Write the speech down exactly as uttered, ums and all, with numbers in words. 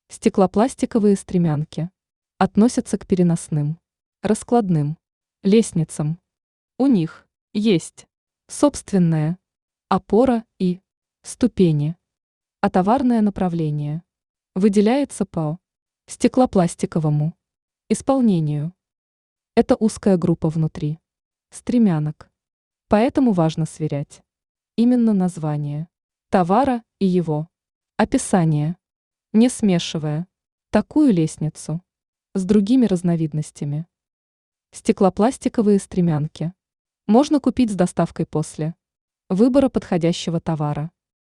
Стеклопластиковые стремянки относятся к переносным, раскладным лестницам. У них есть собственная опора и ступени, а товарное направление выделяется по стеклопластиковому исполнению. Это узкая группа внутри стремянок, поэтому важно сверять именно название товара и его описание, не смешивая такую лестницу с другими разновидностями. Стеклопластиковые стремянки можно купить с доставкой после выбора подходящего товара.